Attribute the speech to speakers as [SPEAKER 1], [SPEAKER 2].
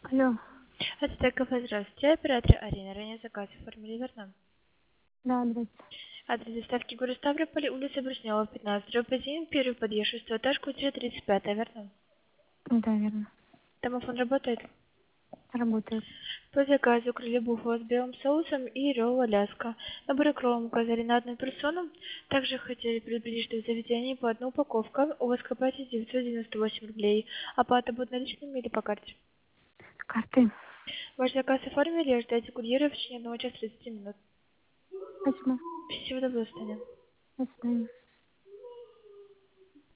[SPEAKER 1] Алло.
[SPEAKER 2] Это кафе, здравствуйте. Оператор Арина. Ранее заказ оформили, верно?
[SPEAKER 1] Да, здрасте.
[SPEAKER 2] Адрес доставки город Ставрополь, улица Брюснева, 15, дробь 1, первый подъезд, 6 этаж, квартира 35, верно?
[SPEAKER 1] Да, верно.
[SPEAKER 2] Домофон работает?
[SPEAKER 1] Работает.
[SPEAKER 2] По заказу крылья буфало с белым соусом и ролл Аляска. Наборы кроллом указали на одну персону. Также хотели предупредить, что в заведении по одной упаковка. У вас копайте 998 рублей. Оплата будет наличными или по карте?
[SPEAKER 1] Карты.
[SPEAKER 2] Ваш заказ оформили, ждайте курьера в течение 1 часа 30 минут.
[SPEAKER 1] Спасибо.
[SPEAKER 2] Всего доброго, до свидания.
[SPEAKER 1] До свидания.